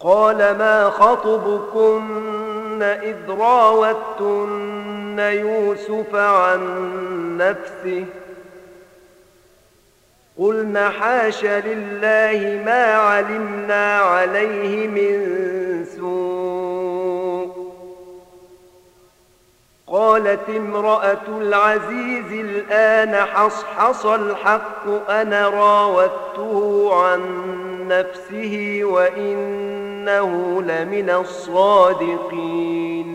قال ما خطبكن إذ راوتن يوسف عن نفسه قلن حاش لله ما علمنا عليه من سوء قالت امرأة العزيز الآن حصحص الحق أنا راودته عن نفسه وإنه لمن الصادقين